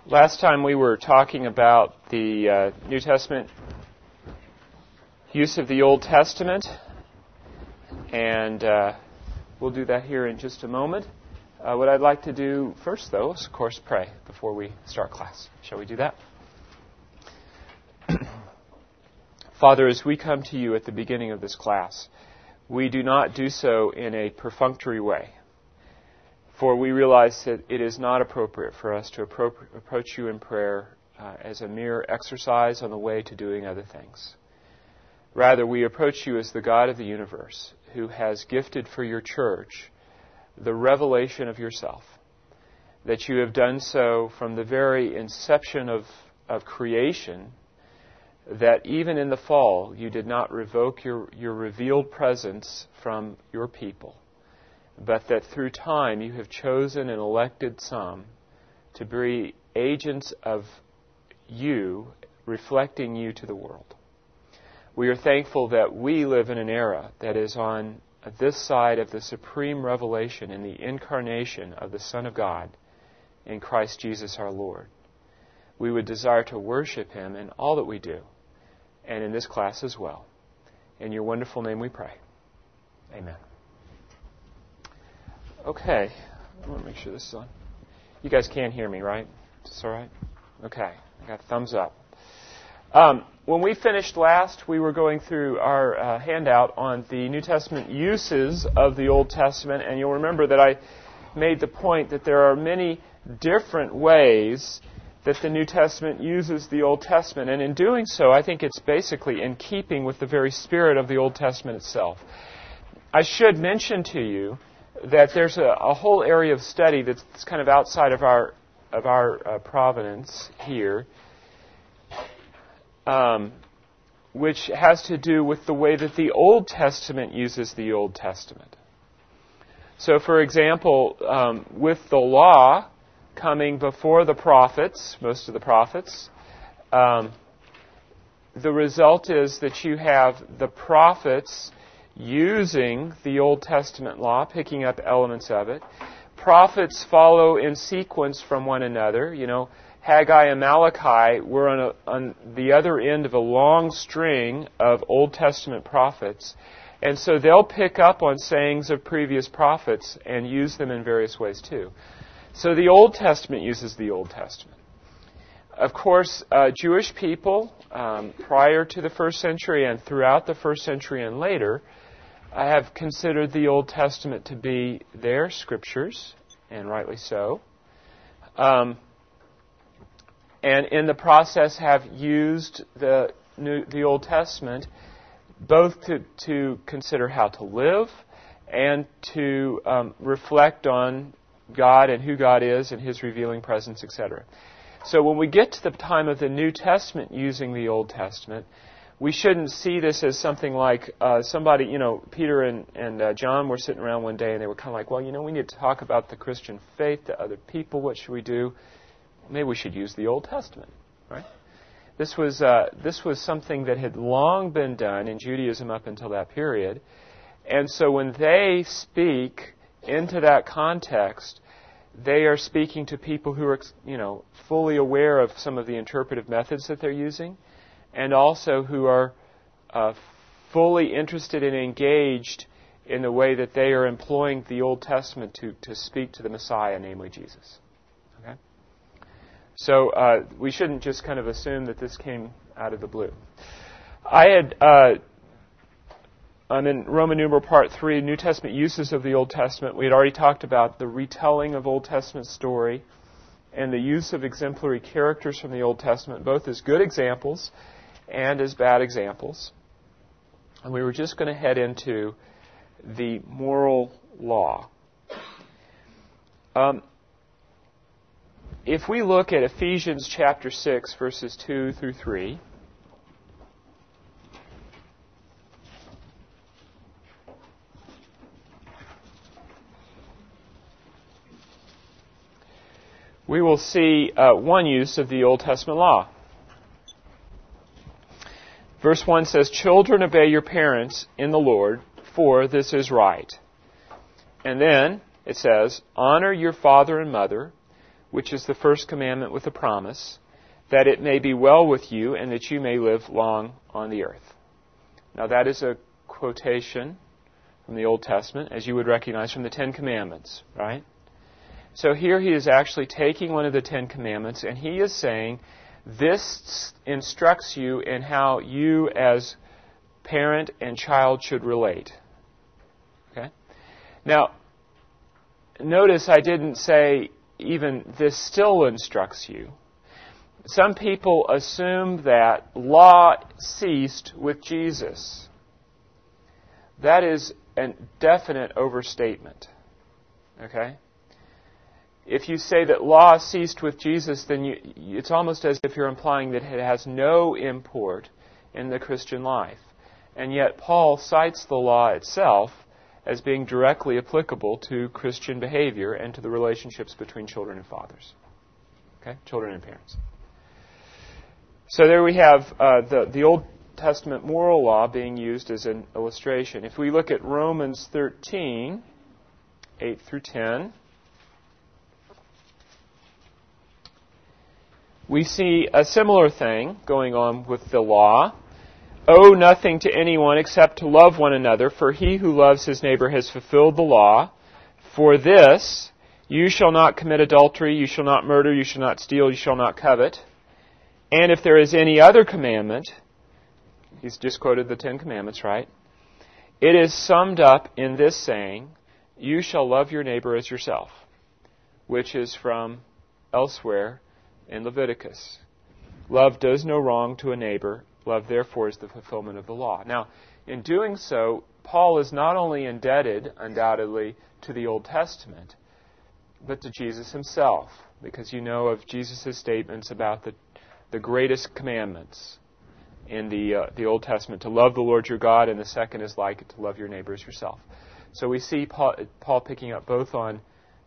Last time we were talking about the New Testament use of the Old Testament, and we'll do that here in just a moment. What I'd like to do first, though, is, of course, pray before we start class. Shall we do that? Father, as we come to you at the beginning of this class, we do not do so in a perfunctory way. For we realize that it is not appropriate for us to approach you in prayer as a mere exercise on the way to doing other things. Rather, we approach you as the God of the universe, who has gifted for your church the revelation of yourself, that you have done so from the very inception of creation, that even in the fall you did not revoke your revealed presence from your people, but that through time you have chosen and elected some to be agents of you, reflecting you to the world. We are thankful that we live in an era that is on this side of the supreme revelation in the incarnation of the Son of God in Christ Jesus our Lord. We would desire to worship Him in all that we do, and in this class as well. In your wonderful name we pray. Amen. Okay, I want to make sure this is on. You guys can hear me, right? Is this all right? Okay, I got a thumbs up. When we finished last, we were going through our handout on the New Testament uses of the Old Testament, and you'll remember that I made the point that there are many different ways that the New Testament uses the Old Testament, and in doing so, I think it's basically in keeping with the very spirit of the Old Testament itself. I should mention to you that there's a whole area of study that's kind of outside of our provenance here, which has to do with the way that the Old Testament uses the Old Testament. So, for example, with the law coming before the prophets, most of the prophets, the result is that you have the prophets using the Old Testament law, picking up elements of it. Prophets follow in sequence from one another. You know, Haggai and Malachi were on the other end of a long string of Old Testament prophets. And so they'll pick up on sayings of previous prophets and use them in various ways too. So the Old Testament uses the Old Testament. Of course, Jewish people, prior to the first century and throughout the first century and later, have considered the Old Testament to be their scriptures, and rightly so. And in the process have used the Old Testament both to consider how to live and to reflect on God and who God is and His revealing presence, etc. So when we get to the time of the New Testament using the Old Testament, we shouldn't see this as something like somebody, Peter and John were sitting around one day and they were kind of like, well, we need to talk about the Christian faith to other people. What should we do? Maybe we should use the Old Testament, right? This was something that had long been done in Judaism up until that period. And so when they speak into that context, they are speaking to people who are, fully aware of some of the interpretive methods that they're using, and also who are fully interested and engaged in the way that they are employing the Old Testament to speak to the Messiah, namely Jesus. Okay? So we shouldn't just kind of assume that this came out of the blue. I'm in Roman numeral part 3, New Testament uses of the Old Testament. We had already talked about the retelling of Old Testament story and the use of exemplary characters from the Old Testament, both as good examples and as bad examples. And we were just going to head into the moral law. If we look at Ephesians chapter 6, verses 2 through 3, we will see one use of the Old Testament law. Verse 1 says, "Children, obey your parents in the Lord, for this is right." And then it says, "Honor your father and mother, which is the first commandment with a promise, that it may be well with you and that you may live long on the earth. Now that is a quotation from the Old Testament, as you would recognize from the Ten Commandments, right? So here he is actually taking one of the Ten Commandments and he is saying, this instructs you in how you as parent and child should relate. Okay? Now, notice I didn't say even this still instructs you. Some people assume that law ceased with Jesus. That is a definite overstatement. Okay? If you say that law ceased with Jesus, then it's almost as if you're implying that it has no import in the Christian life. And yet Paul cites the law itself as being directly applicable to Christian behavior and to the relationships between children and fathers. Okay? Children and parents. So there we have the Old Testament moral law being used as an illustration. If we look at Romans 13, 8 through 10, we see a similar thing going on with the law. Owe nothing to anyone except to love one another, for he who loves his neighbor has fulfilled the law. For this, you shall not commit adultery, you shall not murder, you shall not steal, you shall not covet. And if there is any other commandment, he's just quoted the Ten Commandments, right? It is summed up in this saying, you shall love your neighbor as yourself, which is from elsewhere in Leviticus. Love does no wrong to a neighbor. Love, therefore, is the fulfillment of the law. Now, in doing so, Paul is not only indebted, undoubtedly, to the Old Testament, but to Jesus himself, because you know of Jesus' statements about the greatest commandments in the Old Testament, to love the Lord your God, and the second is like it, to love your neighbor as yourself. So we see Paul picking up both on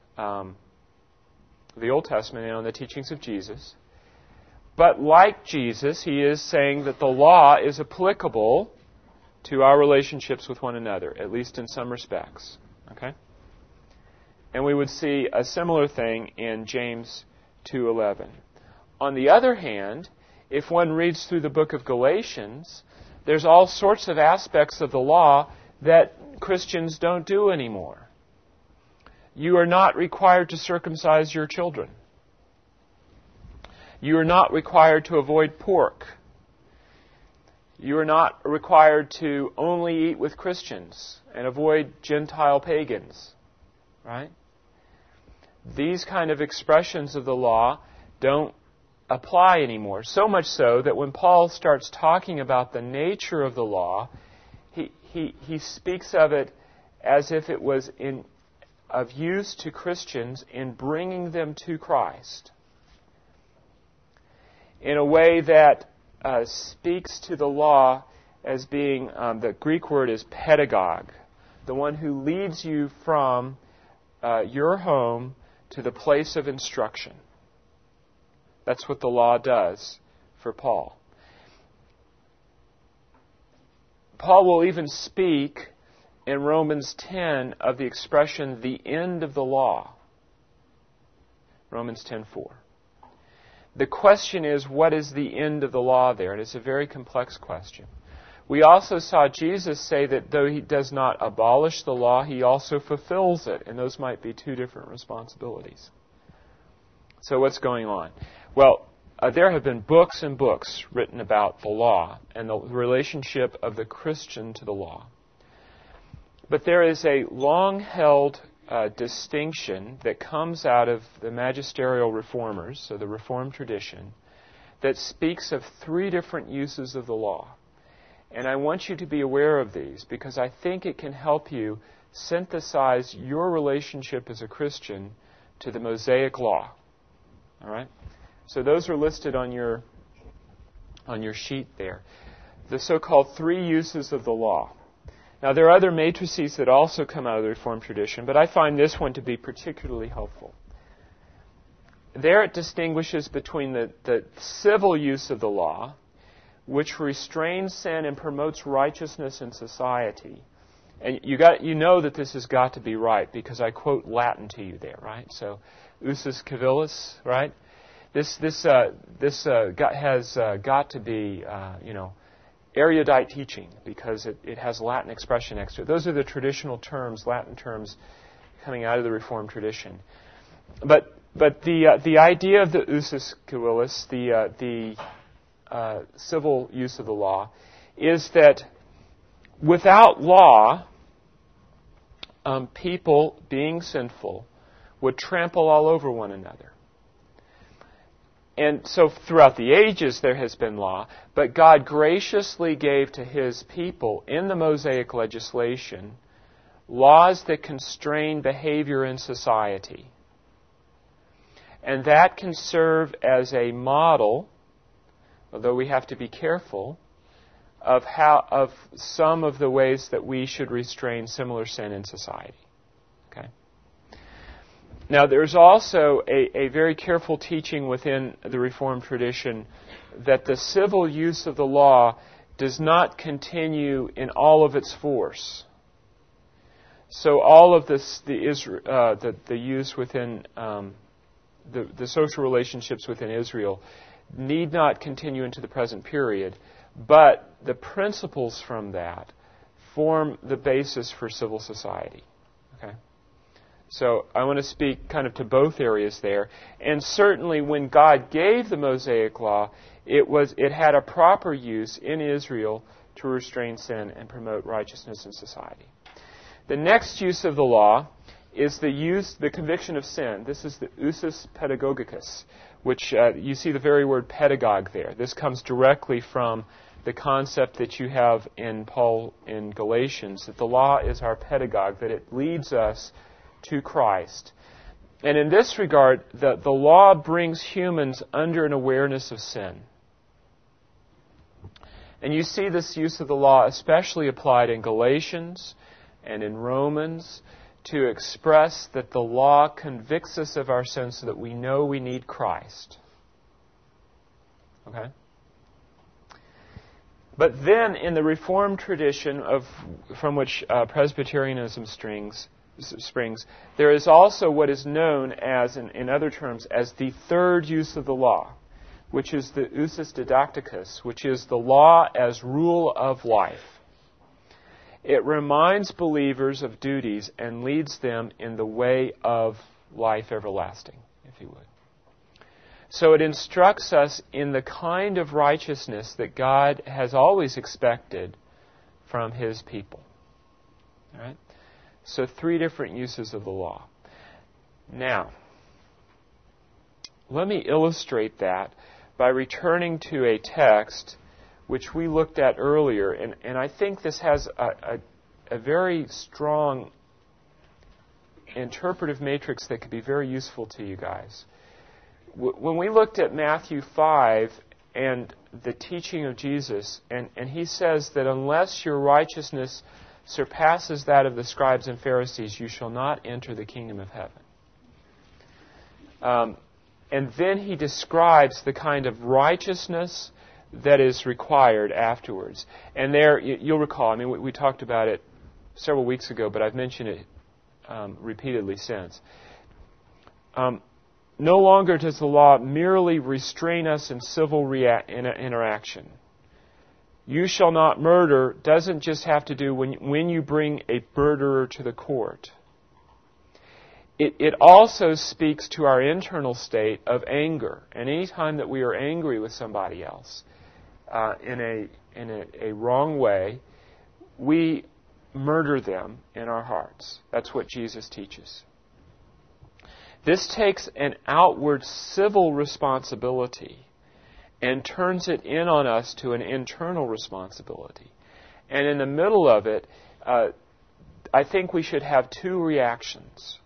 the Old Testament and on the teachings of Jesus. But like Jesus, he is saying that the law is applicable to our relationships with one another, at least in some respects. Okay? And we would see a similar thing in James 2:11. On the other hand, if one reads through the book of Galatians, there's all sorts of aspects of the law that Christians don't do anymore. You are not required to circumcise your children. You are not required to avoid pork. You are not required to only eat with Christians and avoid Gentile pagans. Right? These kind of expressions of the law don't apply anymore. So much so that when Paul starts talking about the nature of the law, he speaks of it as if it was of use to Christians in bringing them to Christ, in a way that speaks to the law as being, the Greek word is pedagogue, the one who leads you from your home to the place of instruction. That's what the law does for Paul. Paul will even speak in Romans 10 of the expression, the end of the law. Romans 10:4. The question is, what is the end of the law there? And it's a very complex question. We also saw Jesus say that though he does not abolish the law, he also fulfills it. And those might be two different responsibilities. So what's going on? Well, there have been books and books written about the law and the relationship of the Christian to the law. But there is a long-held distinction that comes out of the magisterial reformers, so the Reformed tradition, that speaks of three different uses of the law. And I want you to be aware of these because I think it can help you synthesize your relationship as a Christian to the Mosaic law. All right? So those are listed on your sheet there. The so-called three uses of the law. Now, there are other matrices that also come out of the Reformed tradition, but I find this one to be particularly helpful. There it distinguishes between the civil use of the law, which restrains sin and promotes righteousness in society, And you know that this has got to be right because I quote Latin to you there, right? So, usus civilis, right? This has got to be, erudite teaching because it has Latin expression next to it. Those are the traditional terms, Latin terms, coming out of the Reformed tradition. But the idea of the usus civilis, the civil use of the law, is that without law, people, being sinful, would trample all over one another. And so throughout the ages there has been law, but God graciously gave to His people in the Mosaic legislation laws that constrain behavior in society. And that can serve as a model, although we have to be careful, of some of the ways that we should restrain similar sin in society. Okay? Now, there's also a very careful teaching within the Reformed tradition that the civil use of the law does not continue in all of its force. So all of this, the use within the social relationships within Israel need not continue into the present period, but the principles from that form the basis for civil society. Okay? So I want to speak kind of to both areas there. And certainly when God gave the Mosaic Law, it had a proper use in Israel to restrain sin and promote righteousness in society. The next use of the law is the conviction of sin. This is the usus pedagogicus, which you see the very word pedagogue there. This comes directly from the concept that you have in Paul in Galatians, that the law is our pedagogue, that it leads us to Christ. And in this regard, the law brings humans under an awareness of sin. And you see this use of the law especially applied in Galatians and in Romans to express that the law convicts us of our sins so that we know we need Christ. Okay? But then in the Reformed tradition from which Presbyterianism springs, there is also what is known as, in other terms, as the third use of the law, which is the usus didacticus, which is the law as rule of life. It reminds believers of duties and leads them in the way of life everlasting, if you would. So it instructs us in the kind of righteousness that God has always expected from His people. All right? So 3 different uses of the law. Now, let me illustrate that by returning to a text which we looked at earlier, and I think this has a very strong interpretive matrix that could be very useful to you guys. When we looked at Matthew 5 and the teaching of Jesus, and He says that unless your righteousness surpasses that of the scribes and Pharisees, you shall not enter the kingdom of heaven. And then He describes the kind of righteousness that is required afterwards. And there, you'll recall, we talked about it several weeks ago, but I've mentioned it repeatedly since. No longer does the law merely restrain us in civil interaction. You shall not murder doesn't just have to do when you bring a murderer to the court. It also speaks to our internal state of anger. And any time that we are angry with somebody else in a wrong way, we murder them in our hearts. That's what Jesus teaches. This takes an outward civil responsibility and turns it in on us to an internal responsibility. And in the middle of it, I think we should have 2 reactions.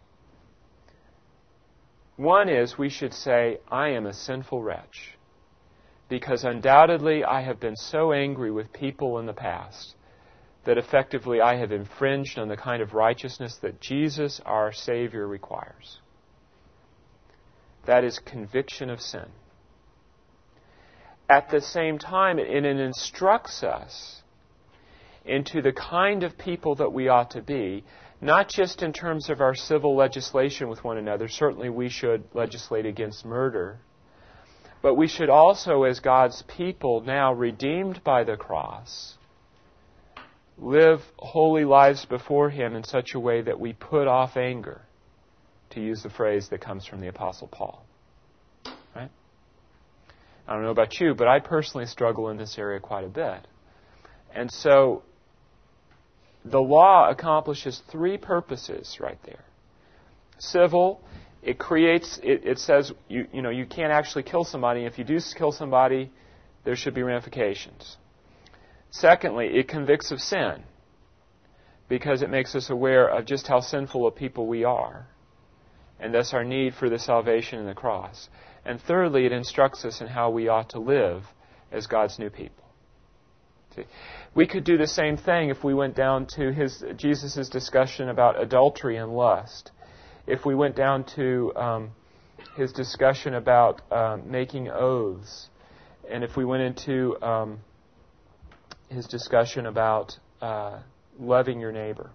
One is we should say, I am a sinful wretch, because undoubtedly I have been so angry with people in the past that effectively I have infringed on the kind of righteousness that Jesus, our Savior, requires. That is conviction of sin. At the same time, it instructs us into the kind of people that we ought to be, not just in terms of our civil legislation with one another. Certainly we should legislate against murder. But we should also, as God's people now redeemed by the cross, live holy lives before Him in such a way that we put off anger, to use the phrase that comes from the Apostle Paul. Right? I don't know about you, but I personally struggle in this area quite a bit. And so the law accomplishes three purposes right there. Civil, it says you can't actually kill somebody. If you do kill somebody, there should be ramifications. Secondly, it convicts of sin, because it makes us aware of just how sinful a people we are, and thus our need for the salvation in the cross. And thirdly, it instructs us in how we ought to live as God's new people. See? We could do the same thing if we went down to Jesus' discussion about adultery and lust. If we went down to His discussion about making oaths, and if we went into His discussion about loving your neighbor.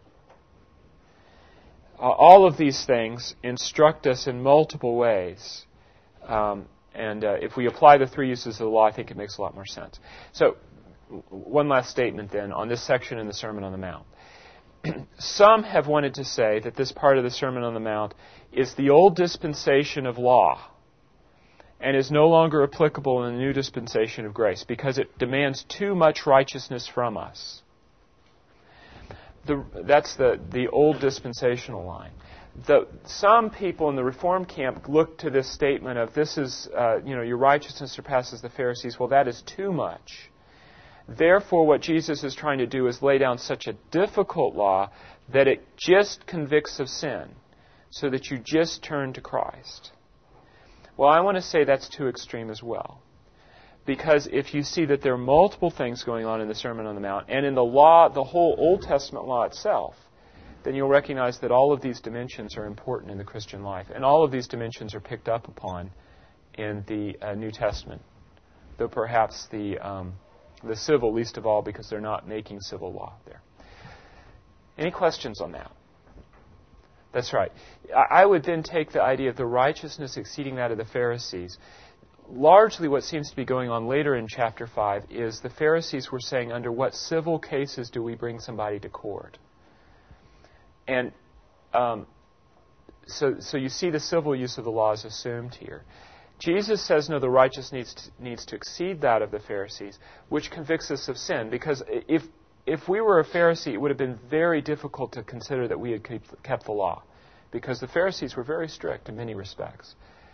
All of these things instruct us in multiple ways. And if we apply the three uses of the law, I think it makes a lot more sense. So, one last statement then on this section in the Sermon on the Mount. Some have wanted to say that this part of the Sermon on the Mount is the old dispensation of law and is no longer applicable in the new dispensation of grace because it demands too much righteousness from us. That's the old dispensational line. Some people in the Reform camp look to this statement of this is, your righteousness surpasses the Pharisees. Well, that is too much. Therefore, what Jesus is trying to do is lay down such a difficult law that it just convicts of sin, so that you just turn to Christ. Well, I want to say that's too extreme as well. Because if you see that there are multiple things going on in the Sermon on the Mount, and in the law, the whole Old Testament law itself, then you'll recognize that all of these dimensions are important in the Christian life. And all of these dimensions are picked up upon in the New Testament. Though perhaps the civil, least of all, because they're not making civil law there. Any questions on that? That's right. I would then take the idea of the righteousness exceeding that of the Pharisees. Largely what seems to be going on later in chapter 5 is the Pharisees were saying, under what civil cases do we bring somebody to court? And so you see the civil use of the law is assumed here. Jesus says, no, the righteous needs to exceed that of the Pharisees, which convicts us of sin. Because if we were a Pharisee, it would have been very difficult to consider that we had kept the law. Because the Pharisees were very strict in many respects.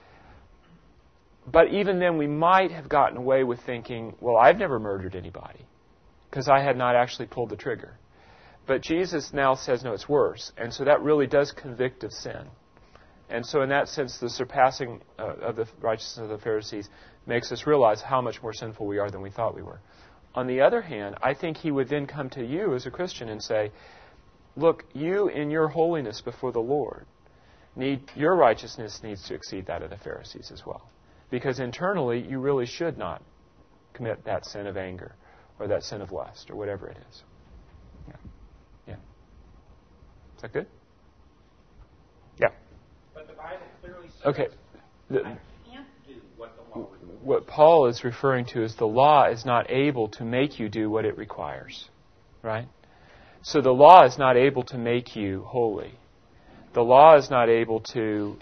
But even then, we might have gotten away with thinking, well, I've never murdered anybody, because I had not actually pulled the trigger. But Jesus now says, no, it's worse. And so that really does convict of sin. And so in that sense, the surpassing of the righteousness of the Pharisees makes us realize how much more sinful we are than we thought we were. On the other hand, I think He would then come to you as a Christian and say, look, you in your holiness before the Lord, your righteousness needs to exceed that of the Pharisees as well. Because internally, you really should not commit that sin of anger or that sin of lust or whatever it is. Yeah. Is that good? Yeah. But the Bible clearly says okay. I can't do what the law requires. What Paul is referring to is the law is not able to make you do what it requires. Right? So the law is not able to make you holy. The law is not able to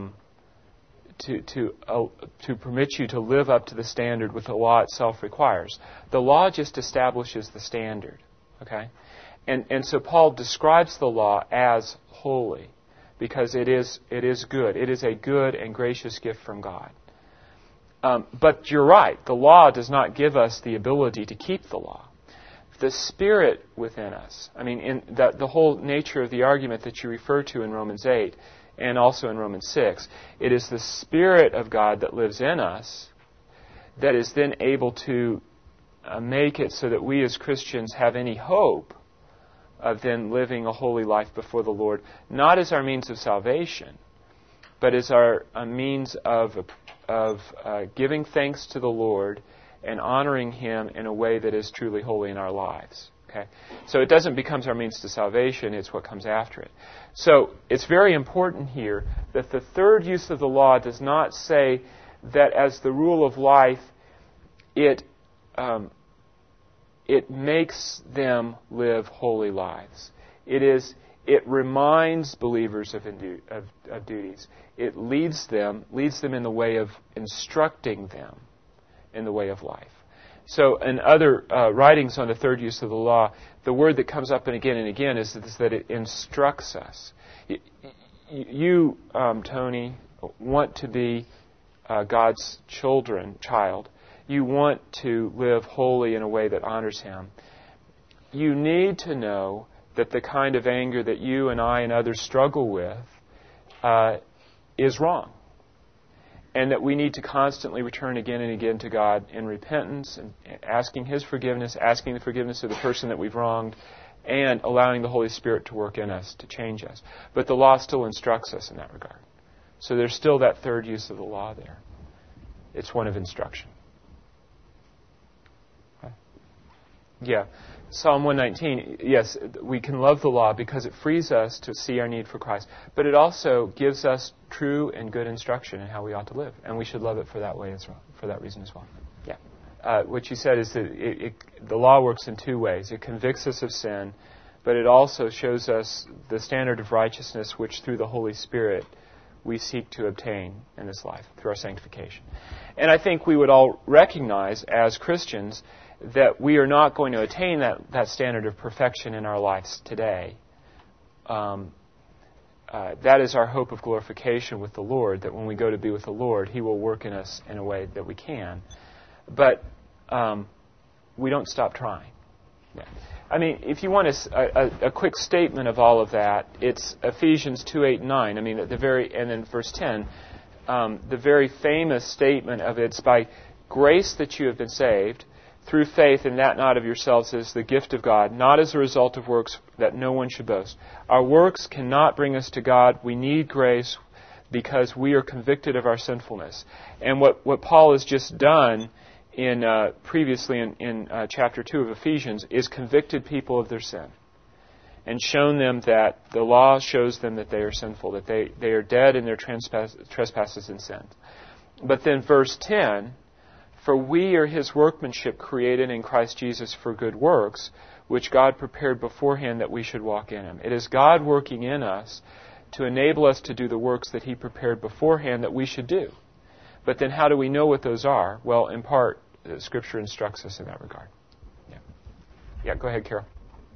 permit you to live up to the standard which the law itself requires. The law just establishes the standard. Okay? And so Paul describes the law as holy because it is good. It is a good and gracious gift from God. But you're right. The law does not give us the ability to keep the law. The Spirit within us, the whole nature of the argument that you refer to in Romans 8 and also in Romans 6, it is the Spirit of God that lives in us that is then able to make it so that we as Christians have any hope of then living a holy life before the Lord, not as our means of salvation, but as our means of giving thanks to the Lord and honoring Him in a way that is truly holy in our lives. Okay? So it doesn't become our means to salvation, it's what comes after it. So it's very important here that the third use of the law does not say that as the rule of life, it makes them live holy lives. It reminds believers of duties. It leads them in the way of instructing them in the way of life. So in other writings on the third use of the law, the word that comes up and again is that it instructs us. You, Tony, want to be God's child. You want to live holy in a way that honors Him. You need to know that the kind of anger that you and I and others struggle with is wrong. And that we need to constantly return again and again to God in repentance and asking His forgiveness, asking the forgiveness of the person that we've wronged, and allowing the Holy Spirit to work in us, to change us. But the law still instructs us in that regard. So there's still that third use of the law there. It's one of instruction. Okay. Yeah. Psalm 119, yes, we can love the law because it frees us to see our need for Christ. But it also gives us true and good instruction in how we ought to live. And we should love it for that way as well, for that reason as well. Yeah. What you said is that the law works in two ways. It convicts us of sin, but it also shows us the standard of righteousness which through the Holy Spirit we seek to obtain in this life through our sanctification. And I think we would all recognize as Christians that we are not going to attain that standard of perfection in our lives today. That is our hope of glorification with the Lord, that when we go to be with the Lord, He will work in us in a way that we can. But we don't stop trying. Yeah. I mean, if you want a quick statement of all of that, it's Ephesians 2:8-9. I mean, and then verse 10, the very famous statement of it's by grace that you have been saved, through faith, and that not of yourselves is the gift of God, not as a result of works, that no one should boast. Our works cannot bring us to God. We need grace because we are convicted of our sinfulness. And what Paul has just done previously in chapter 2 of Ephesians is convicted people of their sin and shown them that the law shows them that they are sinful, that they are dead in their trespasses and sins. But then verse 10, for we are His workmanship created in Christ Jesus for good works, which God prepared beforehand that we should walk in Him. It is God working in us to enable us to do the works that He prepared beforehand that we should do. But then how do we know what those are? Well, in part, Scripture instructs us in that regard. Yeah, go ahead, Carol.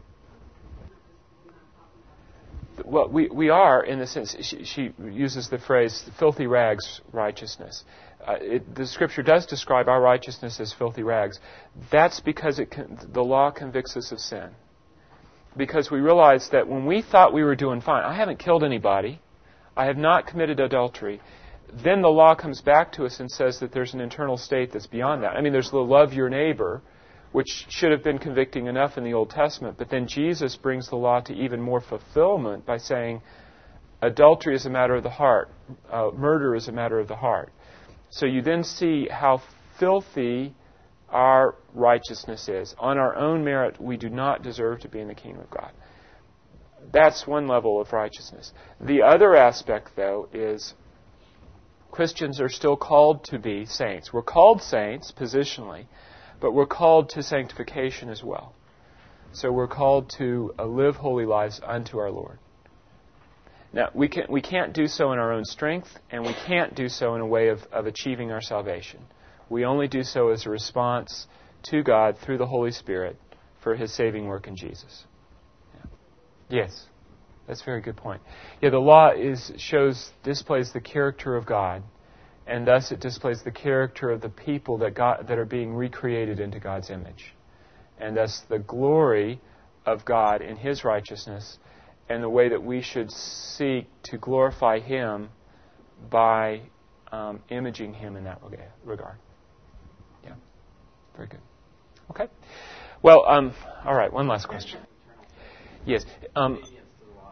Well, we are, in the sense, she uses the phrase, filthy rags righteousness. The Scripture does describe our righteousness as filthy rags. That's because the law convicts us of sin. Because we realize that when we thought we were doing fine, I haven't killed anybody, I have not committed adultery, then the law comes back to us and says that there's an internal state that's beyond that. I mean, there's the love your neighbor, which should have been convicting enough in the Old Testament, but then Jesus brings the law to even more fulfillment by saying adultery is a matter of the heart, murder is a matter of the heart. So you then see how filthy our righteousness is. On our own merit, we do not deserve to be in the kingdom of God. That's one level of righteousness. The other aspect, though, is Christians are still called to be saints. We're called saints positionally, but we're called to sanctification as well. So we're called to live holy lives unto our Lord. Now, we can't do so in our own strength, and we can't do so in a way of achieving our salvation. We only do so as a response to God through the Holy Spirit for His saving work in Jesus. Yeah. Yes, that's a very good point. Yeah, the law displays the character of God, and thus it displays the character of the people that are being recreated into God's image, and thus the glory of God in His righteousness, and the way that we should seek to glorify Him by imaging Him in that regard. Yeah, very good. Okay. Well, all right. One last question. Yes.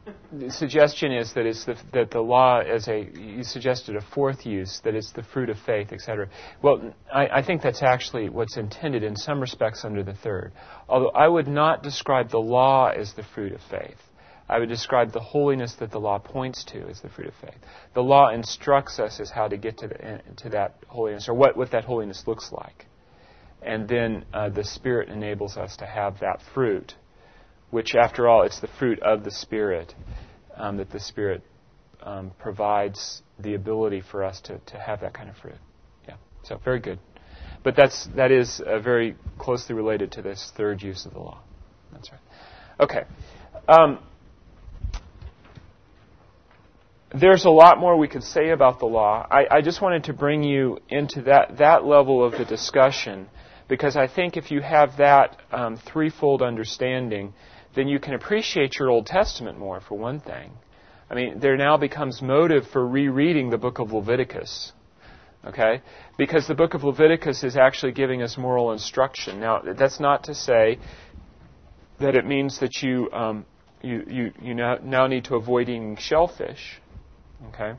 the suggestion is that that the law you suggested a fourth use, that it's the fruit of faith, etc. Well, I think that's actually what's intended in some respects under the third. Although I would not describe the law as the fruit of faith. I would describe the holiness that the law points to as the fruit of faith. The law instructs us as how to get to that holiness, or what that holiness looks like. And then the Spirit enables us to have that fruit, which, after all, it's the fruit of the Spirit, that the Spirit provides the ability for us to have that kind of fruit. Yeah, so very good. But that is very closely related to this third use of the law. That's right. Okay. There's a lot more we could say about the law. I just wanted to bring you into that level of the discussion, because I think if you have that threefold understanding, then you can appreciate your Old Testament more, for one thing. I mean, there now becomes motive for rereading the book of Leviticus. Okay? Because the book of Leviticus is actually giving us moral instruction. Now, that's not to say that it means that you now need to avoid eating shellfish. Okay?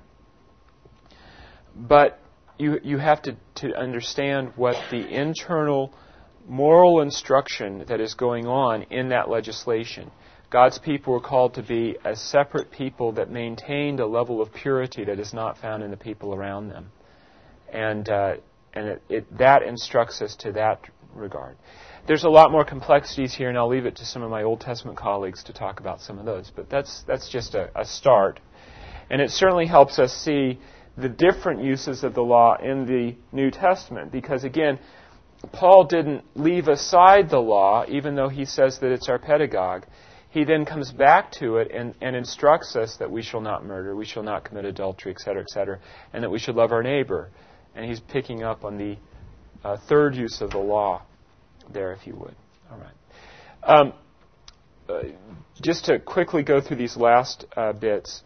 But you have to understand what the internal moral instruction that is going on in that legislation. God's people were called to be a separate people that maintained a level of purity that is not found in the people around them. And that instructs us to that regard. There's a lot more complexities here, and I'll leave it to some of my Old Testament colleagues to talk about some of those. But that's just a start. And it certainly helps us see the different uses of the law in the New Testament. Because, again, Paul didn't leave aside the law, even though he says that it's our pedagogue. He then comes back to it and instructs us that we shall not murder, we shall not commit adultery, etc., and that we should love our neighbor. And he's picking up on the third use of the law there, if you would. All right. Just to quickly go through these last bits.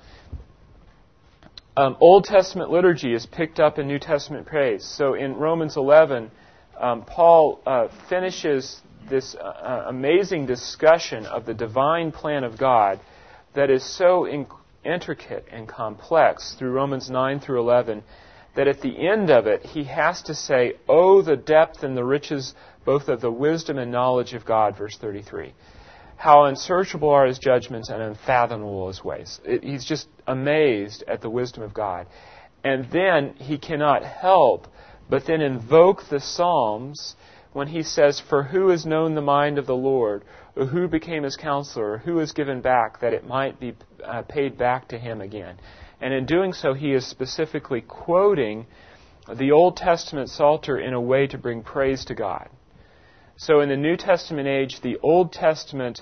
Old Testament liturgy is picked up in New Testament praise. So in Romans 11, Paul finishes this amazing discussion of the divine plan of God that is so intricate and complex through Romans 9 through 11 that at the end of it, he has to say, "Oh, the depth and the riches both of the wisdom and knowledge of God," verse 33. "How unsearchable are His judgments and unfathomable His ways." He's just amazed at the wisdom of God. And then he cannot help but then invoke the Psalms when he says, "For who has known the mind of the Lord? Or who became His counselor? Or who is given back that it might be paid back to Him again?" And in doing so, he is specifically quoting the Old Testament Psalter in a way to bring praise to God. So in the New Testament age, the Old Testament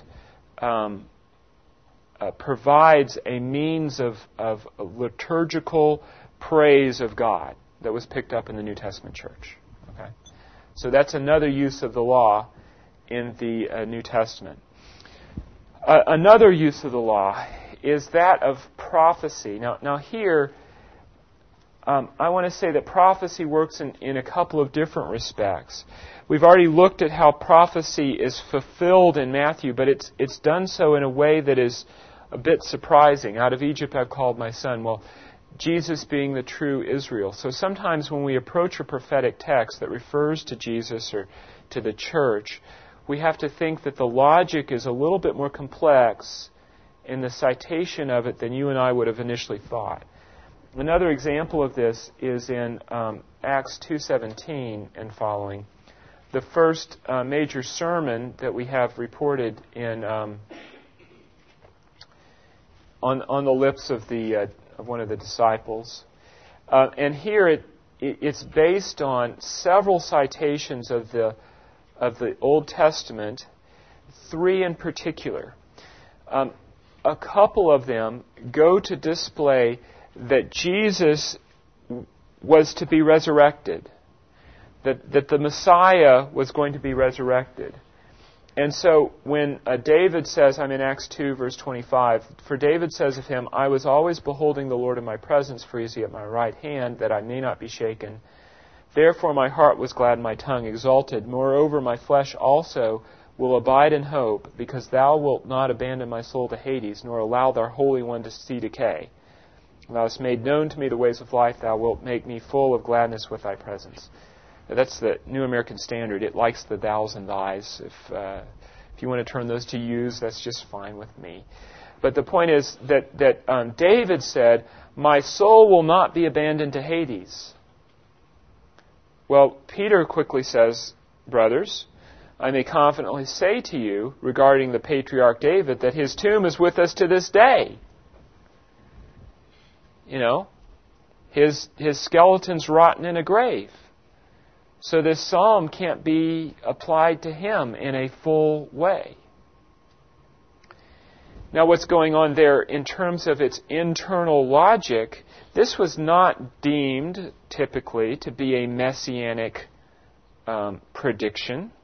provides a means of liturgical praise of God that was picked up in the New Testament church. Okay, so that's another use of the law in the New Testament. Another use of the law is that of prophecy. Now here, I want to say that prophecy works in a couple of different respects. We've already looked at how prophecy is fulfilled in Matthew, but it's done so in a way that is a bit surprising. "Out of Egypt I've called my son." Well, Jesus being the true Israel. So sometimes when we approach a prophetic text that refers to Jesus or to the church, we have to think that the logic is a little bit more complex in the citation of it than you and I would have initially thought. Another example of this is in Acts 2:17 and following. The first major sermon that we have reported in on the lips of one of the disciples, and here it's based on several citations of the Old Testament, 3 in particular. A couple of them go to display that Jesus was to be resurrected, that the Messiah was going to be resurrected. And so when David says, I'm in Acts 2, verse 25, "For David says of him, I was always beholding the Lord in my presence, for he is at my right hand, that I may not be shaken. Therefore my heart was glad and my tongue exalted. Moreover, my flesh also will abide in hope, because thou wilt not abandon my soul to Hades, nor allow thy Holy One to see decay. Thou hast made known to me the ways of life. Thou wilt make me full of gladness with thy presence. Now, that's the New American Standard. It likes the thous and thys. If you want to turn those to yous, that's just fine with me. But the point is that David said, my soul will not be abandoned to Hades. Well, Peter quickly says, brothers, I may confidently say to you regarding the patriarch David that his tomb is with us to this day. You know, his skeleton's rotten in a grave. So this psalm can't be applied to him in a full way. Now what's going on there in terms of its internal logic, this was not deemed typically to be a messianic prediction.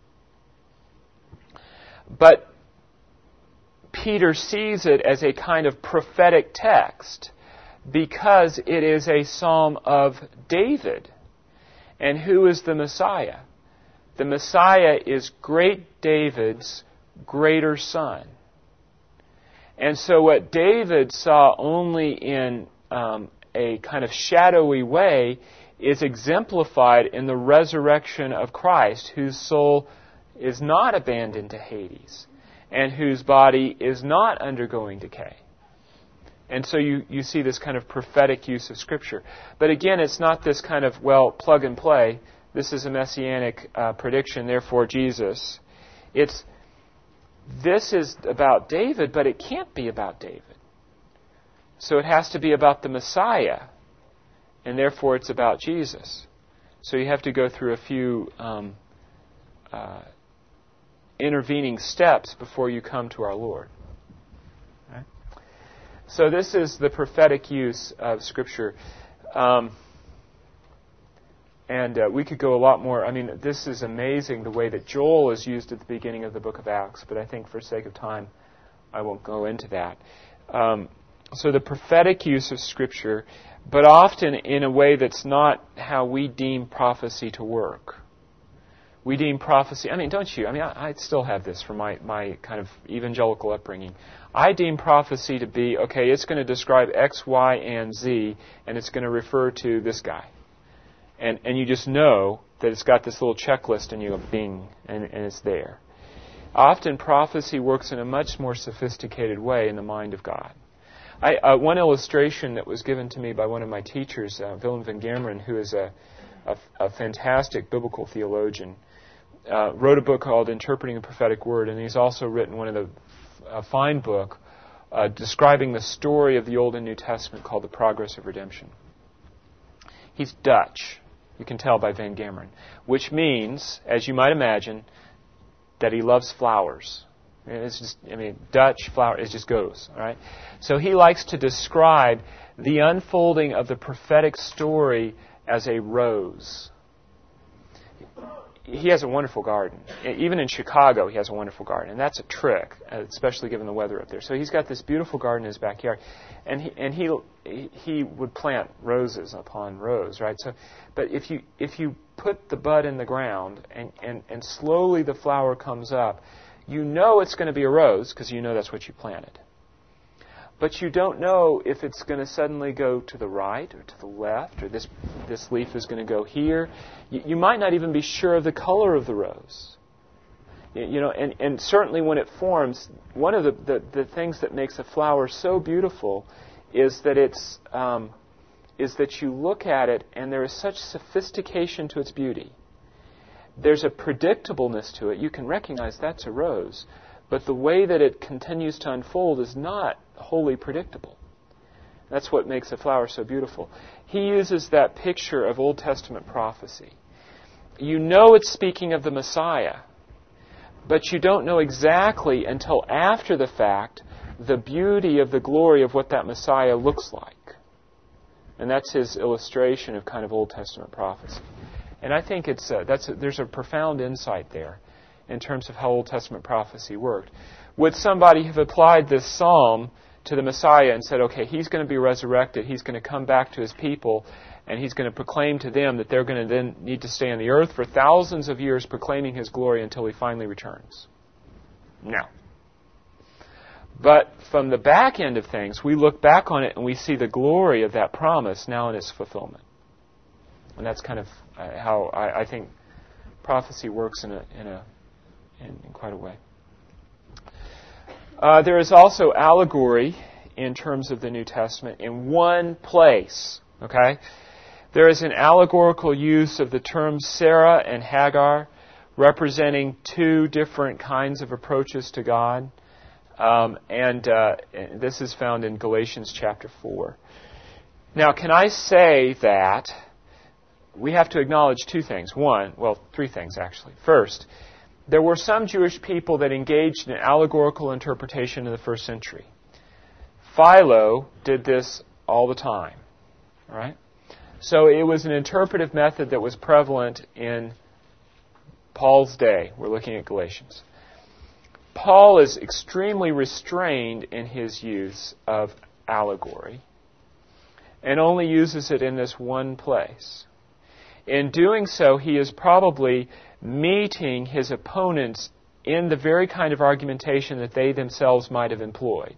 But Peter sees it as a kind of prophetic text because it is a psalm of David. And who is the Messiah? The Messiah is great David's greater son. And so what David saw only in a kind of shadowy way is exemplified in the resurrection of Christ, whose soul is not abandoned to Hades and whose body is not undergoing decay. And so you see this kind of prophetic use of Scripture. But again, it's not this kind of, well, plug and play. This is a messianic prediction, therefore Jesus. This is about David, but it can't be about David. So it has to be about the Messiah, and therefore it's about Jesus. So you have to go through a few intervening steps before you come to our Lord. Right? So this is the prophetic use of Scripture. And we could go a lot more. I mean, this is amazing the way that Joel is used at the beginning of the book of Acts, but I think for sake of time, I won't go into that. So the prophetic use of Scripture, but often in a way that's not how we deem prophecy to work. We deem prophecy, I mean, don't you? I mean, I still have this from my kind of evangelical upbringing. I deem prophecy to be, okay, it's going to describe X, Y, and Z, and it's going to refer to this guy. And you just know that it's got this little checklist and you go bing, and it's there. Often prophecy works in a much more sophisticated way in the mind of God. One illustration that was given to me by one of my teachers, Willem van Gameren, who is a fantastic biblical theologian, wrote a book called Interpreting the Prophetic Word, and he's also written a fine book describing the story of the Old and New Testament called The Progress of Redemption. He's Dutch. You can tell by Van Gameren, which means, as you might imagine, that he loves flowers. It's just, I mean, Dutch flower, it just goes, all right? So he likes to describe the unfolding of the prophetic story as a rose. He has a wonderful garden. Even in Chicago, he has a wonderful garden. And that's a trick, especially given the weather up there. So he's got this beautiful garden in his backyard. And he would plant roses upon rows, right? So, but if you put the bud in the ground and slowly the flower comes up, you know it's going to be a rose because you know that's what you planted. But you don't know if it's going to suddenly go to the right or to the left, or this leaf is going to go here. You might not even be sure of the color of the rose. You know, and certainly when it forms, one of the things that makes a flower so beautiful is that is that you look at it and there is such sophistication to its beauty. There's a predictableness to it. You can recognize that's a rose. But the way that it continues to unfold is not wholly predictable. That's what makes a flower so beautiful. He uses that picture of Old Testament prophecy. You know it's speaking of the Messiah, but you don't know exactly until after the fact the beauty of the glory of what that Messiah looks like. And that's his illustration of kind of Old Testament prophecy. And I think there's a profound insight there in terms of how Old Testament prophecy worked. Would somebody have applied this psalm to the Messiah and said, okay, he's going to be resurrected, he's going to come back to his people, and he's going to proclaim to them that they're going to then need to stay on the earth for thousands of years proclaiming his glory until he finally returns. No. But from the back end of things, we look back on it and we see the glory of that promise now in its fulfillment. And that's kind of how I think prophecy works in quite a way. There is also allegory in terms of the New Testament in one place. Okay? There is an allegorical use of the terms Sarah and Hagar, representing two different kinds of approaches to God. And this is found in Galatians chapter 4. Now, can I say that we have to acknowledge two things? Three things actually. First, there were some Jewish people that engaged in allegorical interpretation in the first century. Philo did this all the time. All right? So it was an interpretive method that was prevalent in Paul's day. We're looking at Galatians. Paul is extremely restrained in his use of allegory and only uses it in this one place. In doing so, he is probably meeting his opponents in the very kind of argumentation that they themselves might have employed.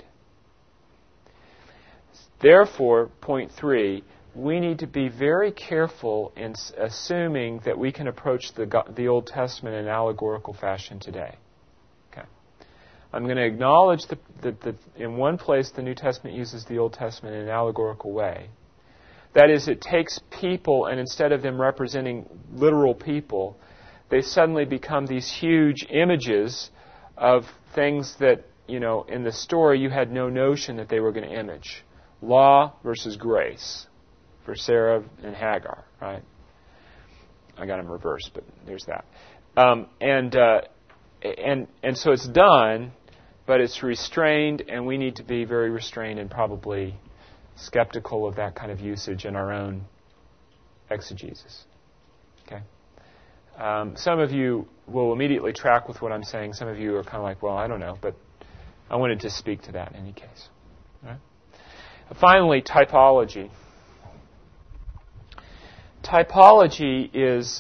Therefore, point 3, we need to be very careful in assuming that we can approach the Old Testament in allegorical fashion today. Okay. I'm going to acknowledge that in one place the New Testament uses the Old Testament in an allegorical way. That is, it takes people, and instead of them representing literal people, they suddenly become these huge images of things that, in the story you had no notion that they were going to image. Law versus grace for Sarah and Hagar, right? I got them reversed, but there's that. And so it's done, but it's restrained, and we need to be very restrained and probably skeptical of that kind of usage in our own exegesis. Okay. Some of you will immediately track with what I'm saying. Some of you are kind of like, well, I don't know, but I wanted to speak to that in any case. All right? Finally, typology. Typology is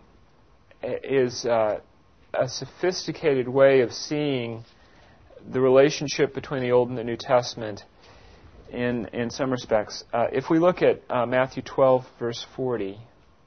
a sophisticated way of seeing the relationship between the Old and the New Testament in some respects. If we look at Matthew 12, verse 40,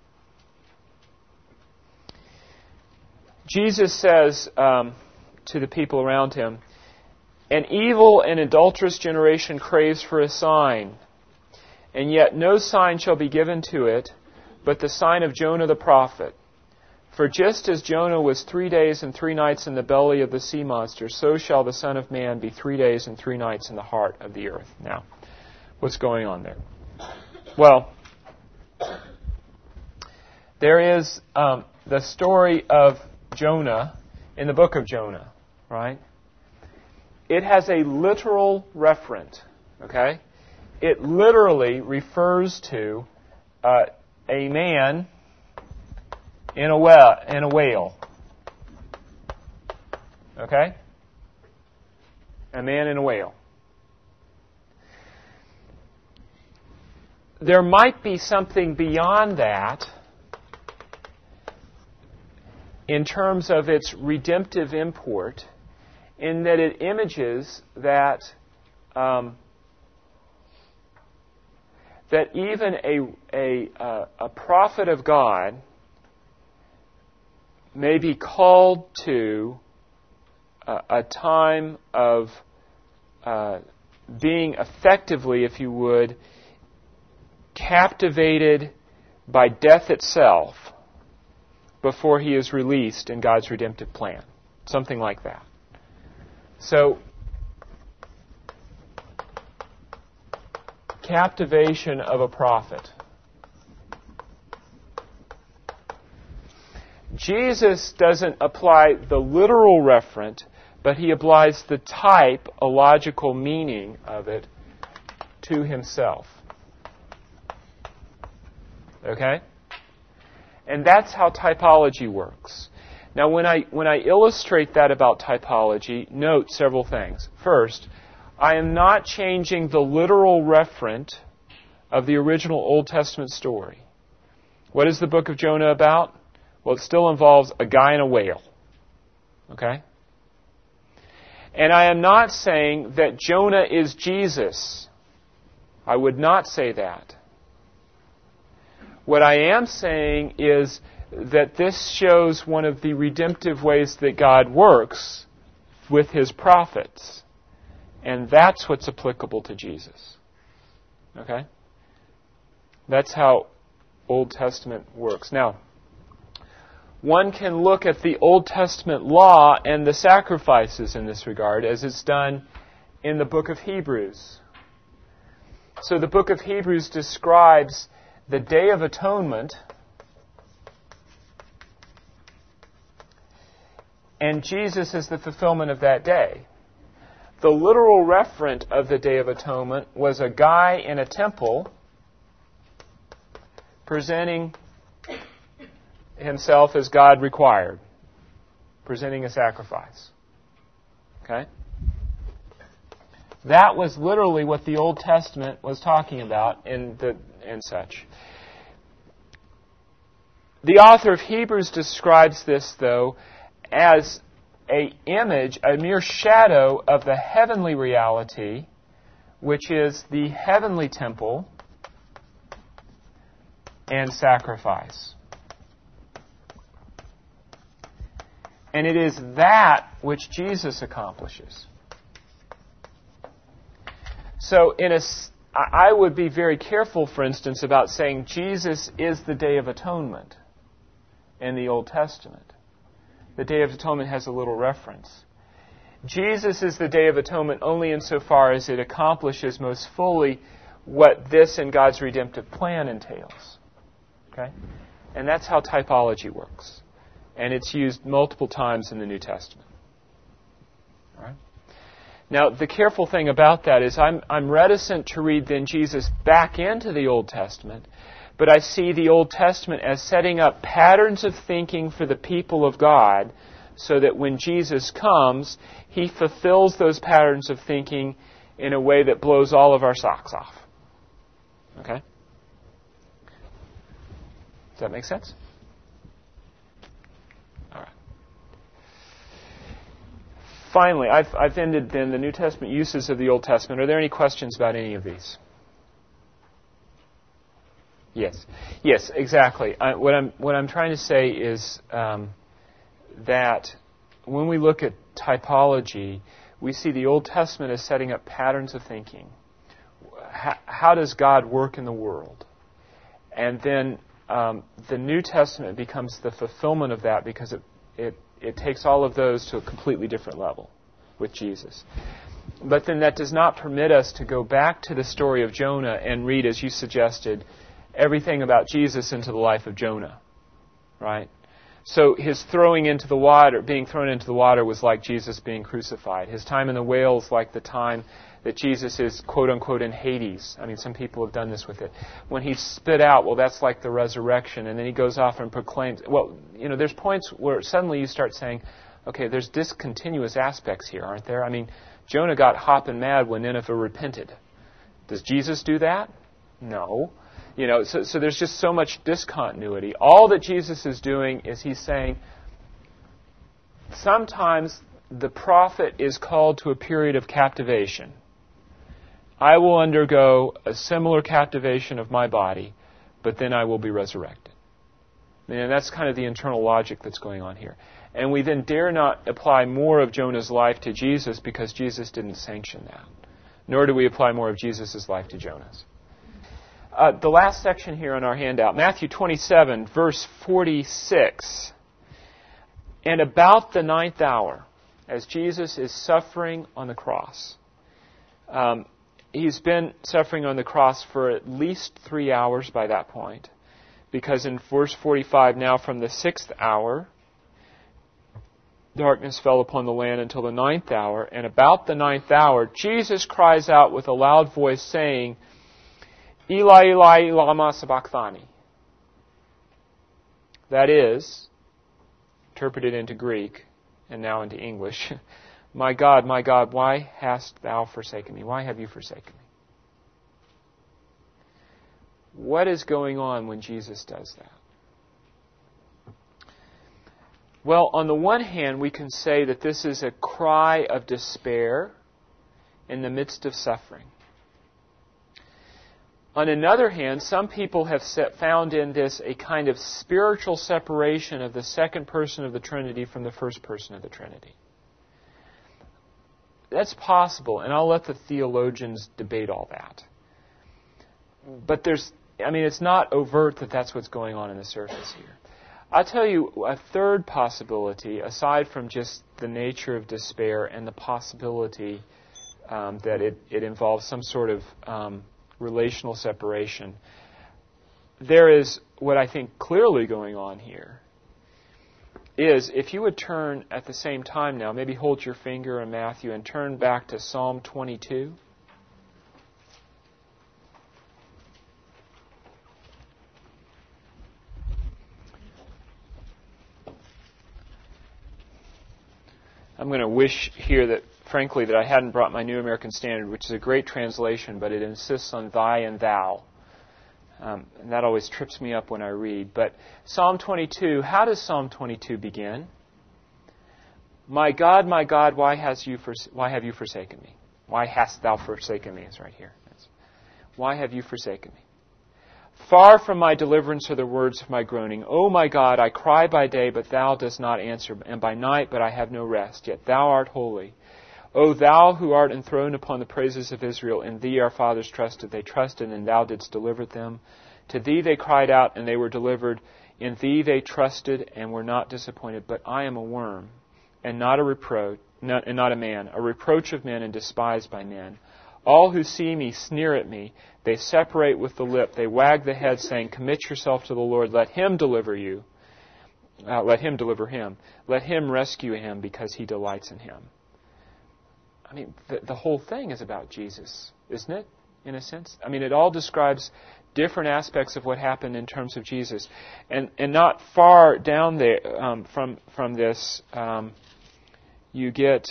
Jesus says to the people around him, "An evil and adulterous generation craves for a sign, and yet no sign shall be given to it, but the sign of Jonah the prophet. For just as Jonah was 3 days and 3 nights in the belly of the sea monster, so shall the Son of Man be 3 days and 3 nights in the heart of the earth." Now, what's going on there? Well, there is the story of Jonah in the book of Jonah, right? It has a literal referent, okay? It literally refers to a man in a whale. Okay? A man in a whale. There might be something beyond that in terms of its redemptive import, in that it images that that even a prophet of God may be called to a time of being effectively, if you would, captivated by death itself before he is released in God's redemptive plan. Something like that. So, captivation of a prophet. Jesus doesn't apply the literal referent, but he applies the typological meaning of it to himself. Okay? And that's how typology works. Now, when I illustrate that about typology, note several things. First, I am not changing the literal referent of the original Old Testament story. What is the book of Jonah about? Well, it still involves a guy and a whale. Okay? And I am not saying that Jonah is Jesus. I would not say that. What I am saying is that this shows one of the redemptive ways that God works with His prophets. And that's what's applicable to Jesus. Okay? That's how Old Testament works. Now, one can look at the Old Testament law and the sacrifices in this regard as it's done in the book of Hebrews. So the book of Hebrews describes the Day of Atonement, and Jesus is the fulfillment of that day. The literal referent of the Day of Atonement was a guy in a temple presenting himself as God required, presenting a sacrifice. Okay? That was literally what the Old Testament was talking about and such. The author of Hebrews describes this, though, as an image, a mere shadow of the heavenly reality, which is the heavenly temple and sacrifice. And it is that which Jesus accomplishes. So, I would be very careful, for instance, about saying Jesus is the Day of Atonement in the Old Testament. The Day of Atonement has a little reference. Jesus is the Day of Atonement only insofar as it accomplishes most fully what this in God's redemptive plan entails. Okay? And that's how typology works. And it's used multiple times in the New Testament. All right? Now, the careful thing about that is I'm reticent to read then Jesus back into the Old Testament, but I see the Old Testament as setting up patterns of thinking for the people of God so that when Jesus comes, He fulfills those patterns of thinking in a way that blows all of our socks off. Okay? Does that make sense? All right. Finally, I've ended then the New Testament uses of the Old Testament. Are there any questions about any of these? Yes, exactly. What I'm trying to say is that when we look at typology, we see the Old Testament as setting up patterns of thinking. How does God work in the world? And then the New Testament becomes the fulfillment of that because it takes all of those to a completely different level with Jesus. But then that does not permit us to go back to the story of Jonah and read, as you suggested, everything about Jesus into the life of Jonah. Right? So his being thrown into the water was like Jesus being crucified. His time in the whale is like the time that Jesus is, quote-unquote, in Hades. I mean, some people have done this with it. When he's spit out, well, that's like the resurrection. And then he goes off and proclaims. Well, there's points where suddenly you start saying, okay, there's discontinuous aspects here, aren't there? I mean, Jonah got hopping mad when Nineveh repented. Does Jesus do that? No. So there's just so much discontinuity. All that Jesus is doing is He's saying, sometimes the prophet is called to a period of captivation. I will undergo a similar captivation of my body, but then I will be resurrected. And that's kind of the internal logic that's going on here. And we then dare not apply more of Jonah's life to Jesus because Jesus didn't sanction that. Nor do we apply more of Jesus' life to Jonah's. The last section here on our handout, Matthew 27, verse 46. And about the ninth hour, as Jesus is suffering on the cross. He's been suffering on the cross for at least 3 hours by that point. Because in verse 45, now from the 6th hour, darkness fell upon the land until the 9th hour. And about the 9th hour, Jesus cries out with a loud voice saying, Eli, Eli, lama sabachthani. That is, interpreted into Greek, and now into English, my God, why hast thou forsaken me? Why have you forsaken me? What is going on when Jesus does that? Well, on the one hand, we can say that this is a cry of despair in the midst of suffering. On another hand, some people have found in this a kind of spiritual separation of the second person of the Trinity from the first person of the Trinity. That's possible, and I'll let the theologians debate all that. But it's not overt that that's what's going on in the surface here. I'll tell you a third possibility, aside from just the nature of despair and the possibility that it involves some sort of relational separation. There is what I think clearly going on here is, if you would turn at the same time now, maybe hold your finger in Matthew and turn back to Psalm 22. I'm going to wish here that, frankly, that I hadn't brought my New American Standard, which is a great translation, but it insists on thy and thou. And that always trips me up when I read. But Psalm 22, how does Psalm 22 begin? My God, why have you forsaken me? Why hast thou forsaken me? It's right here. Why have you forsaken me? Far from my deliverance are the words of my groaning. O my God, I cry by day, but thou dost not answer, and by night, but I have no rest. Yet thou art holy. O thou who art enthroned upon the praises of Israel, in thee our fathers trusted. They trusted, and thou didst deliver them. To thee they cried out, and they were delivered. In thee they trusted, and were not disappointed. But I am a worm, and not a man, a reproach of men, and despised by men. All who see me sneer at me. They separate with the lip. They wag the head, saying, Commit yourself to the Lord. Let him deliver you. Let him deliver him. Let him rescue him, because he delights in him. I mean, the whole thing is about Jesus, isn't it, in a sense? I mean, it all describes different aspects of what happened in terms of Jesus. And not far down there from this, you get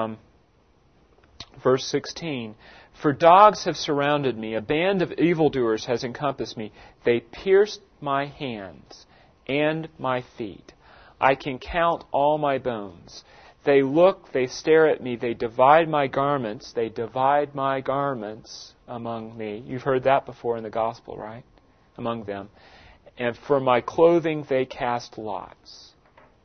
verse 16. For dogs have surrounded me, a band of evildoers has encompassed me. They pierced my hands and my feet. I can count all my bones. They look, they stare at me, they divide my garments among me. You've heard that before in the gospel, right? Among them. And for my clothing they cast lots.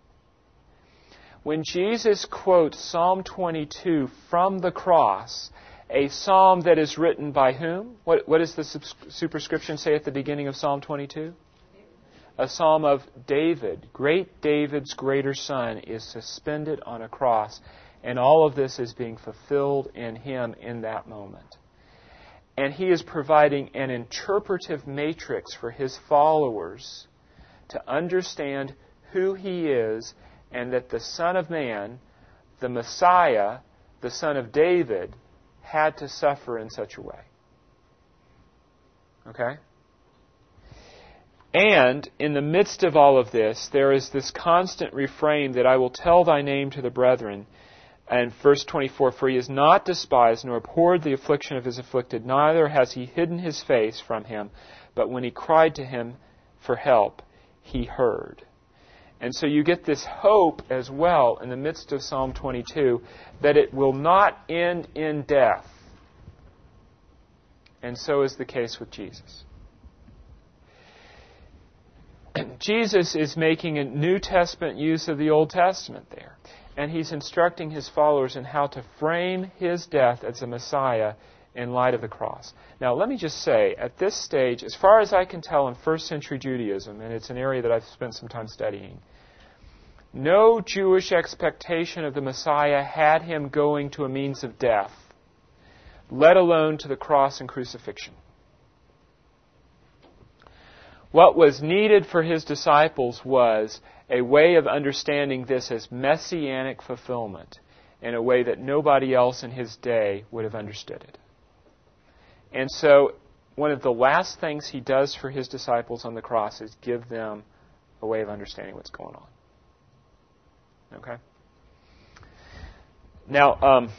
When Jesus quotes Psalm 22 from the cross, a psalm that is written by whom? What does the superscription say at the beginning of Psalm 22? A psalm of David. Great David's greater son is suspended on a cross, and all of this is being fulfilled in him in that moment. And he is providing an interpretive matrix for his followers to understand who he is, and that the Son of Man, the Messiah, the Son of David, had to suffer in such a way. Okay? And in the midst of all of this, there is this constant refrain that I will tell thy name to the brethren. And verse 24, for he is not despised nor abhorred the affliction of his afflicted, neither has he hidden his face from him, but when he cried to him for help, he heard. And so you get this hope as well in the midst of Psalm 22 that it will not end in death. And so is the case with Jesus. Jesus is making a New Testament use of the Old Testament there. And he's instructing his followers in how to frame his death as a Messiah in light of the cross. Now, let me just say, at this stage, as far as I can tell in first century Judaism, and it's an area that I've spent some time studying, no Jewish expectation of the Messiah had him going to a means of death, let alone to the cross and crucifixion. What was needed for his disciples was a way of understanding this as messianic fulfillment in a way that nobody else in his day would have understood it. And so one of the last things he does for his disciples on the cross is give them a way of understanding what's going on. Okay? Now,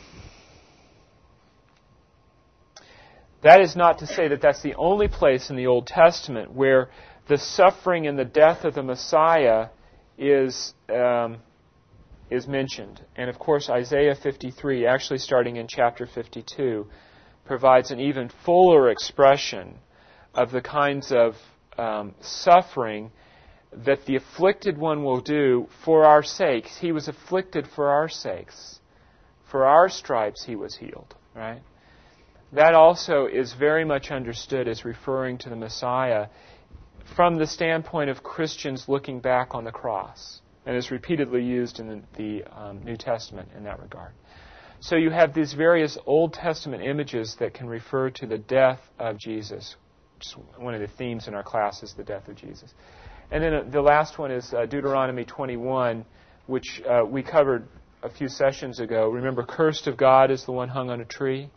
that is not to say that that's the only place in the Old Testament where the suffering and the death of the Messiah is mentioned. And of course, Isaiah 53, actually starting in chapter 52, provides an even fuller expression of the kinds of suffering that the afflicted one will do for our sakes. He was afflicted for our sakes. For our stripes he was healed. Right? That also is very much understood as referring to the Messiah from the standpoint of Christians looking back on the cross, and is repeatedly used in the New Testament in that regard. So you have these various Old Testament images that can refer to the death of Jesus. Just one of the themes in our class is the death of Jesus. And then the last one is Deuteronomy 21, which we covered a few sessions ago. Remember, cursed of God is the one hung on a tree.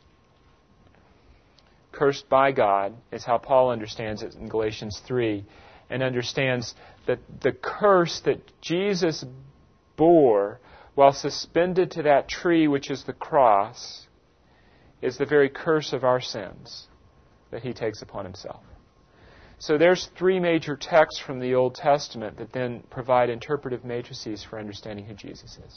Cursed by God is how Paul understands it in Galatians 3, and understands that the curse that Jesus bore while suspended to that tree, which is the cross, is the very curse of our sins that he takes upon himself. So there's three major texts from the Old Testament that then provide interpretive matrices for understanding who Jesus is.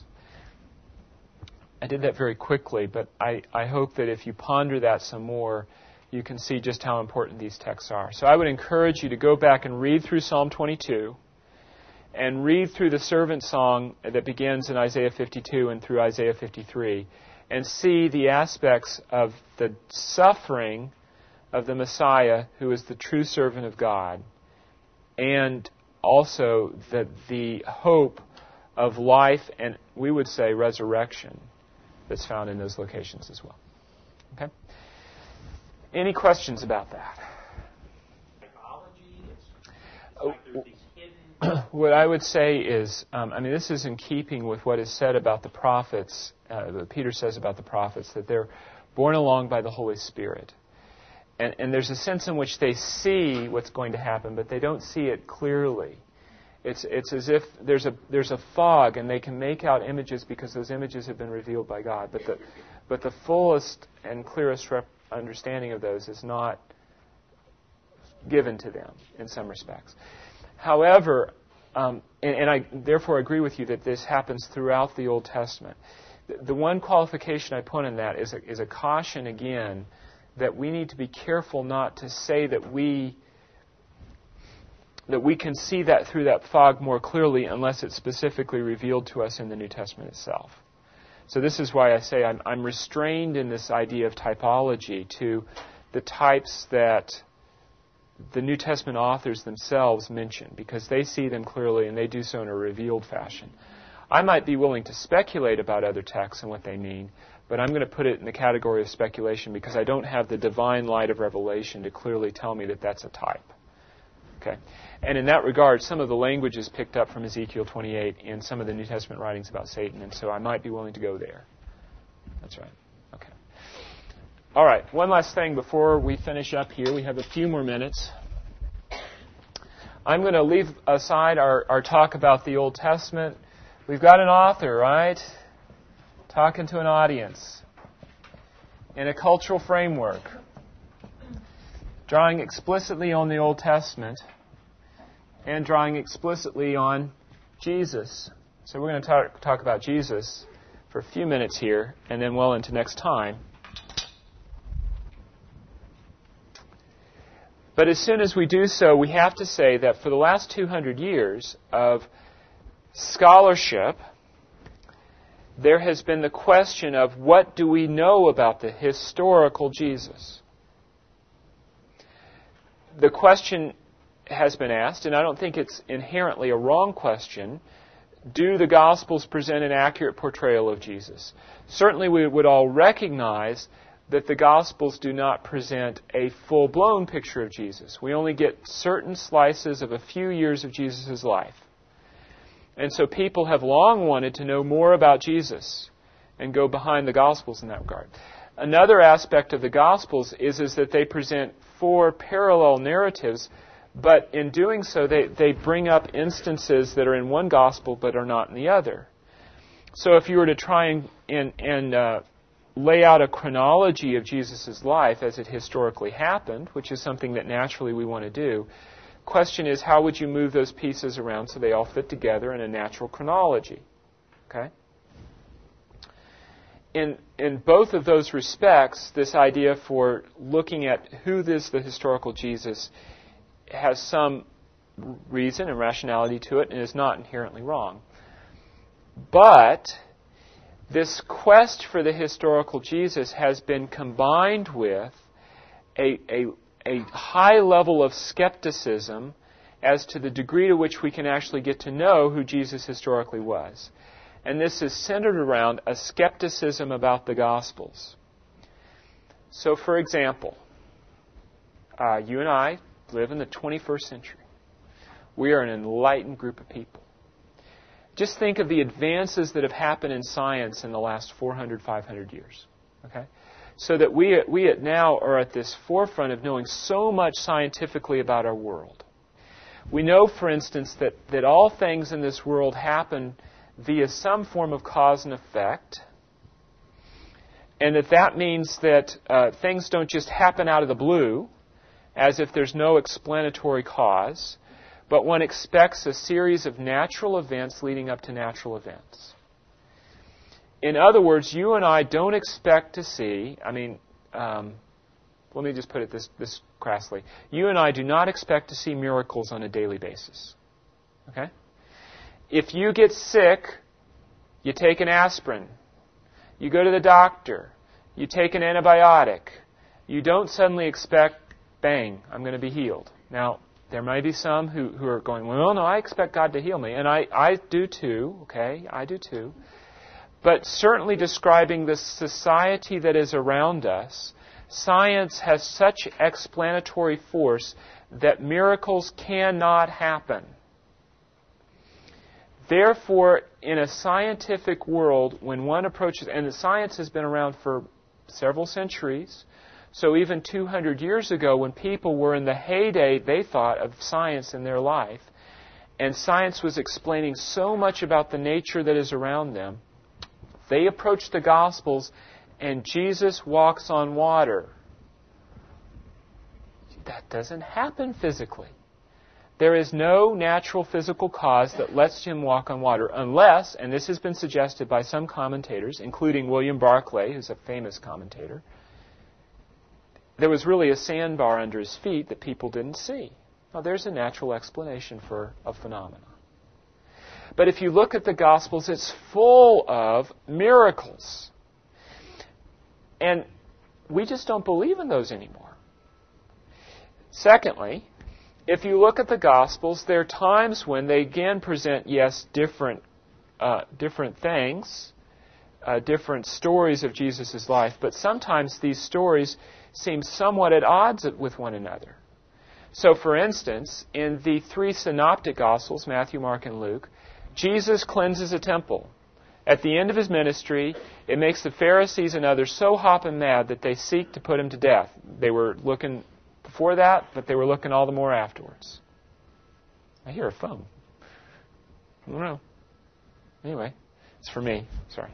I did that very quickly, but I hope that if you ponder that some more, you can see just how important these texts are. So I would encourage you to go back and read through Psalm 22 and read through the servant song that begins in Isaiah 52 and through Isaiah 53 and see the aspects of the suffering of the Messiah, who is the true servant of God, and also the hope of life and, we would say, resurrection that's found in those locations as well. Okay? Any questions about that? What I would say is, this is in keeping with what is said about the prophets, that Peter says about the prophets, that they're borne along by the Holy Spirit. And there's a sense in which they see what's going to happen, but they don't see it clearly. It's as if there's a fog, and they can make out images because those images have been revealed by God. But the fullest and clearest understanding of those is not given to them in some respects. However, and I therefore agree with you that this happens throughout the Old Testament. The one qualification I put in that is a caution again that we need to be careful not to say that we can see that through that fog more clearly unless it's specifically revealed to us in the New Testament itself. So this is why I say I'm restrained in this idea of typology to the types that the New Testament authors themselves mention, because they see them clearly and they do so in a revealed fashion. I might be willing to speculate about other texts and what they mean, but I'm going to put it in the category of speculation because I don't have the divine light of revelation to clearly tell me that that's a type. Okay? And in that regard, some of the language is picked up from Ezekiel 28 in some of the New Testament writings about Satan, and so I might be willing to go there. That's right. Okay. All right. One last thing before we finish up here. We have a few more minutes. I'm going to leave aside our talk about the Old Testament. We've got an author, right? Talking to an audience in a cultural framework, drawing explicitly on the Old Testament and drawing explicitly on Jesus. So we're going to talk about Jesus for a few minutes here and then well into next time. But as soon as we do so, we have to say that for the last 200 years of scholarship, there has been the question of what do we know about the historical Jesus? The question has been asked, and I don't think it's inherently a wrong question, do the Gospels present an accurate portrayal of Jesus? Certainly we would all recognize that the Gospels do not present a full-blown picture of Jesus. We only get certain slices of a few years of Jesus' life. And so people have long wanted to know more about Jesus and go behind the Gospels in that regard. Another aspect of the Gospels is that they present 4 parallel narratives, but in doing so they bring up instances that are in one Gospel but are not in the other. So if you were to try and lay out a chronology of Jesus' life as it historically happened, which is something that naturally we want to do, question is, how would you move those pieces around so they all fit together in a natural chronology? Okay? In both of those respects, this idea for looking at who is the historical Jesus has some reason and rationality to it and is not inherently wrong. But this quest for the historical Jesus has been combined with a high level of skepticism as to the degree to which we can actually get to know who Jesus historically was. And this is centered around a skepticism about the Gospels. So, for example, you and I live in the 21st century. We are an enlightened group of people. Just think of the advances that have happened in science in the last 400, 500 years. Okay? So that we now are at this forefront of knowing so much scientifically about our world. We know, for instance, that all things in this world happen via some form of cause and effect, and that means that things don't just happen out of the blue, as if there's no explanatory cause, but one expects a series of natural events leading up to natural events. In other words, you and I don't expect to see, let me just put it this crassly. You and I do not expect to see miracles on a daily basis. Okay? If you get sick, you take an aspirin. You go to the doctor. You take an antibiotic. You don't suddenly expect, bang, I'm going to be healed. Now, there may be some who are going, well, no, I expect God to heal me. And I do too, okay? I do too. But certainly describing the society that is around us, science has such explanatory force that miracles cannot happen. Therefore, in a scientific world, when one approaches, and the science has been around for several centuries, so even 200 years ago, when people were in the heyday, they thought, of science in their life, and science was explaining so much about the nature that is around them, they approached the Gospels, and Jesus walks on water. That doesn't happen physically. There is no natural physical cause that lets him walk on water unless, and this has been suggested by some commentators, including William Barclay, who's a famous commentator, there was really a sandbar under his feet that people didn't see. Now, there's a natural explanation for a phenomenon. But if you look at the Gospels, it's full of miracles. And we just don't believe in those anymore. Secondly, if you look at the Gospels, there are times when they again present, yes, different things, different stories of Jesus' life, but sometimes these stories seem somewhat at odds with one another. So, for instance, in the three synoptic Gospels, Matthew, Mark, and Luke, Jesus cleanses a temple. At the end of his ministry, it makes the Pharisees and others so hopping mad that they seek to put him to death. They were looking before that, but they were looking all the more afterwards. I hear a phone. I don't know. Anyway, it's for me. Sorry.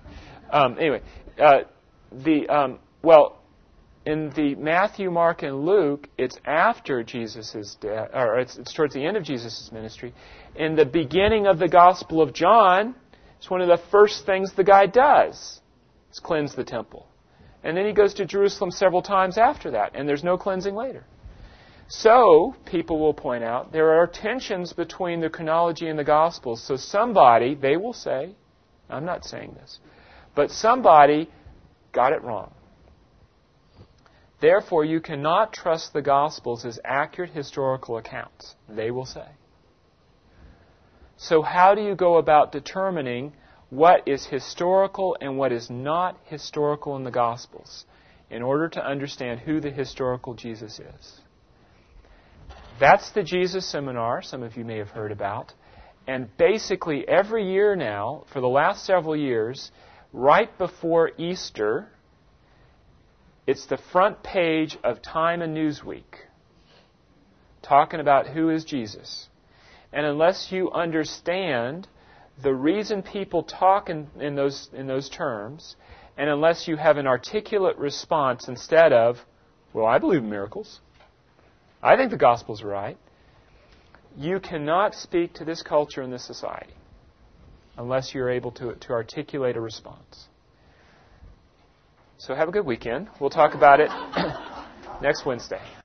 In the Matthew, Mark, and Luke, it's after Jesus' death, or it's towards the end of Jesus' ministry. In the beginning of the Gospel of John, it's one of the first things the guy does, is cleanse the temple. And then he goes to Jerusalem several times after that, and there's no cleansing later. So, people will point out, there are tensions between the chronology and the Gospels. So somebody, they will say, I'm not saying this, but somebody got it wrong. Therefore, you cannot trust the Gospels as accurate historical accounts, they will say. So how do you go about determining what is historical and what is not historical in the Gospels in order to understand who the historical Jesus is? That's the Jesus Seminar, some of you may have heard about. And basically every year now, for the last several years, right before Easter, it's the front page of Time and Newsweek talking about who is Jesus. And unless you understand the reason people talk in those terms, and unless you have an articulate response instead of, well, I believe in miracles, I think the gospel's right, you cannot speak to this culture and this society unless you're able to articulate a response. So have a good weekend. We'll talk about it next Wednesday.